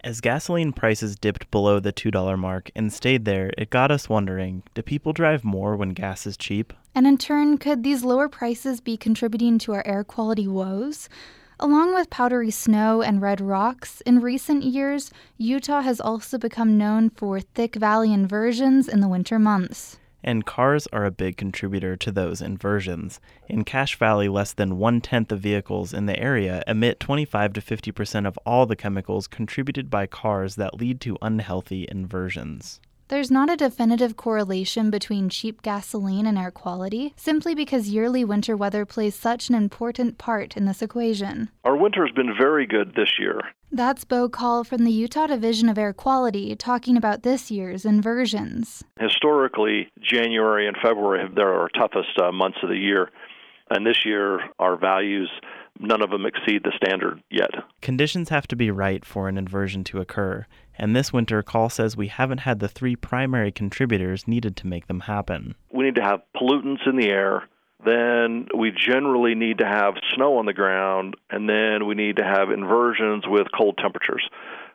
As gasoline prices dipped below the $2 mark and stayed there, it got us wondering, do people drive more when gas is cheap? And in turn, could these lower prices be contributing to our air quality woes? Along with powdery snow and red rocks, in recent years, Utah has also become known for thick valley inversions in the winter months. And cars are a big contributor to those inversions. In Cache Valley, less than 1/10 of vehicles in the area emit 25 to 50% of all the chemicals contributed by cars that lead to unhealthy inversions. There's not a definitive correlation between cheap gasoline and air quality, simply because yearly winter weather plays such an important part in this equation. Our winter has been very good this year. That's Bo Call from the Utah Division of Air Quality talking about this year's inversions. Historically, January and February are our toughest months of the year. And this year, our values, none of them exceed the standard yet. Conditions have to be right for an inversion to occur. And this winter, Call says we haven't had the three primary contributors needed to make them happen. We need to have pollutants in the air. Then we generally need to have snow on the ground, and then we need to have inversions with cold temperatures.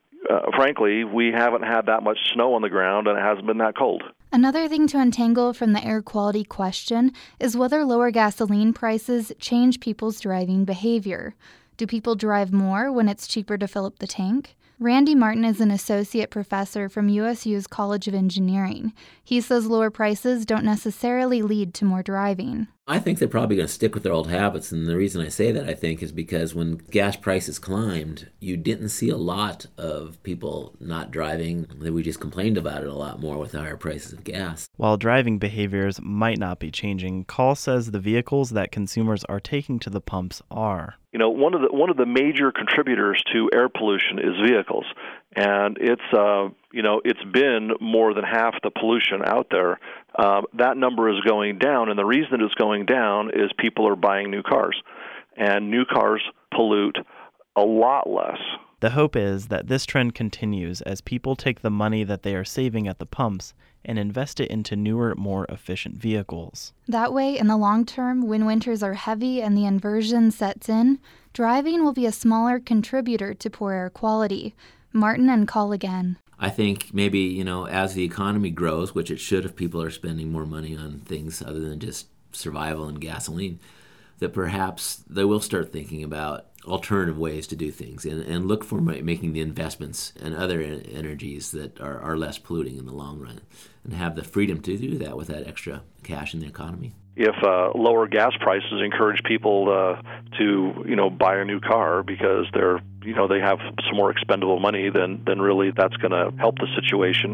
Frankly, we haven't had that much snow on the ground, and it hasn't been that cold. Another thing to untangle from the air quality question is whether lower gasoline prices change people's driving behavior. Do people drive more when it's cheaper to fill up the tank? Randy Martin is an associate professor from USU's College of Engineering. He says lower prices don't necessarily lead to more driving. I think they're probably going to stick with their old habits, and the reason I say that, I think, is because when gas prices climbed, you didn't see a lot of people not driving. We just complained about it a lot more with the higher prices of gas. While driving behaviors might not be changing, Call says the vehicles that consumers are taking to the pumps are. You know, one of the major contributors to air pollution is vehicles, and it's been more than half the pollution out there. That number is going down, and the reason it's going down is people are buying new cars, and new cars pollute a lot less. The hope is that this trend continues as people take the money that they are saving at the pumps and invest it into newer, more efficient vehicles. That way, in the long term, when winters are heavy and the inversion sets in, driving will be a smaller contributor to poor air quality. Martin and Call again. I think maybe, as the economy grows, which it should if people are spending more money on things other than just survival and gasoline, that perhaps they will start thinking about alternative ways to do things and look for making the investments and other energies that are less polluting in the long run and have the freedom to do that with that extra cash in the economy. If lower gas prices encourage people to buy a new car because they have some more expendable money, then really that's going to help the situation.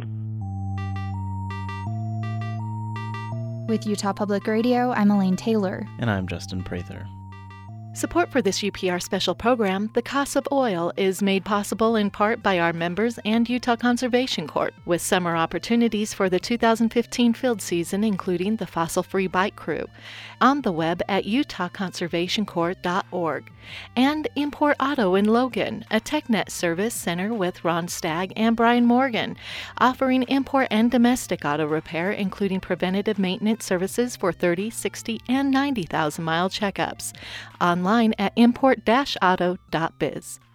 With Utah Public Radio, I'm Elaine Taylor. And I'm Justin Prather. Support for this UPR special program, The Cost of Oil, is made possible in part by our members and Utah Conservation Corps, with summer opportunities for the 2015 field season, including the Fossil-Free Bike Crew, on the web at utahconservationcorps.org, and Import Auto in Logan, a TechNet service center with Ron Stagg and Brian Morgan, offering import and domestic auto repair, including preventative maintenance services for 30, 60, and 90,000-mile checkups. Online at import-auto.biz.